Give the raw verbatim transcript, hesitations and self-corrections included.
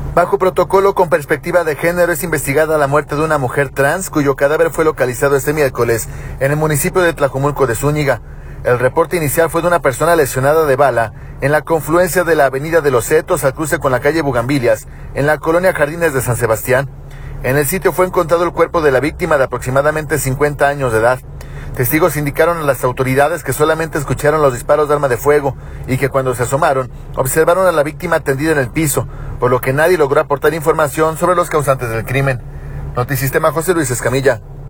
Bajo protocolo con perspectiva de género es investigada la muerte de una mujer trans cuyo cadáver fue localizado este miércoles en el municipio de Tlajomulco de Zúñiga. El reporte inicial fue de una persona lesionada de bala en la confluencia de la avenida de los Setos al cruce con la calle Bugambilias, en la colonia Jardines de San Sebastián. En el sitio fue encontrado el cuerpo de la víctima de aproximadamente cincuenta años de edad. Testigos indicaron a las autoridades que solamente escucharon los disparos de arma de fuego y que cuando se asomaron, observaron a la víctima tendida en el piso, por lo que nadie logró aportar información sobre los causantes del crimen. Notisistema, José Luis Escamilla.